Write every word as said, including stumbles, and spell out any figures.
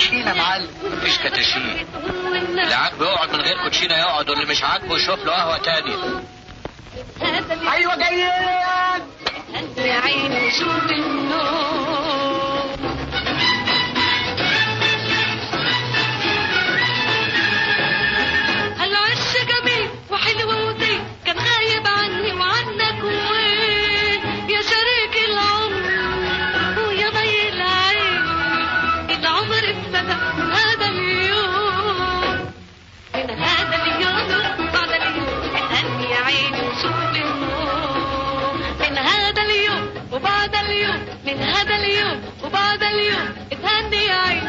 كوتشينه يا معلم. مفيش كتاشين، اللي عاجبه يقعد من غير كوتشينه يقعد، واللي مش عاجبه يشوف له قهوه تاني. ايوه جايين يا عيني شوف النور. هالعش جميل وحلو ودي كان غايب عني وعنك وين يا شريك العمر ويا ضي العين. العمر ابتدى هذا اليوم، من هذا اليوم بعد اليوم اتهني يا عيني وشوف النور. من هذا اليوم وبعد اليوم، من هذا اليوم وبعد اليوم اتهني يا عيني